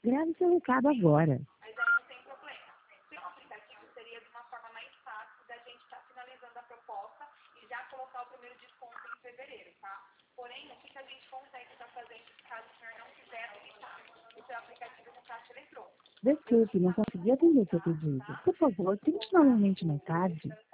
Grave seu recado agora. Mas aí não tem problema. Pelo aplicativo seria de uma forma mais fácil da gente estar finalizando a proposta e já colocar o primeiro desconto em fevereiro, tá? Porém, o que a gente consegue estar fazendo caso o senhor não quiser habilitar o seu aplicativo no caixa eletrônico? Desculpe, não consegui atender seu pedido. Por favor, tente novamente mais tarde.